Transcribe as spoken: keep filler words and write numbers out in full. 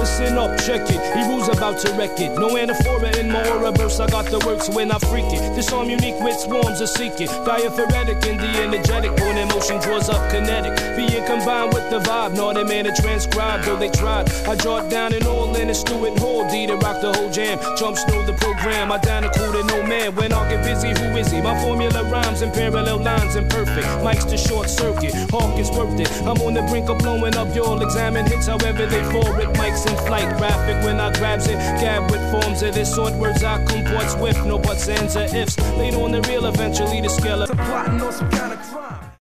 listen up, check it. He rules about to wreck it. No anaphora in my aura burst. I got the works when I freak it. This arm unique with swarms of seek it. Diaphoretic and the energetic. Born in motion draws up kinetic. Being combined with the vibe. Not a man to transcribe, though they tried. I draw it down and all in a Stewart Hall. D to rock the whole jam. Jump snow the program. I down a cool to no man. When I get busy, who is he? My formula rhymes in parallel lines and perfect. Mike's the short circuit. Hawk is worth it. I'm on the brink of blowing up. You'll examine hits however they fall with Mike's in flight. Graphic when I grabs it. Gab with forms of this sort. Words I comport swift. No buts, ands, or ifs. Later on the real, eventually the scale. Plotting on some kind of crime.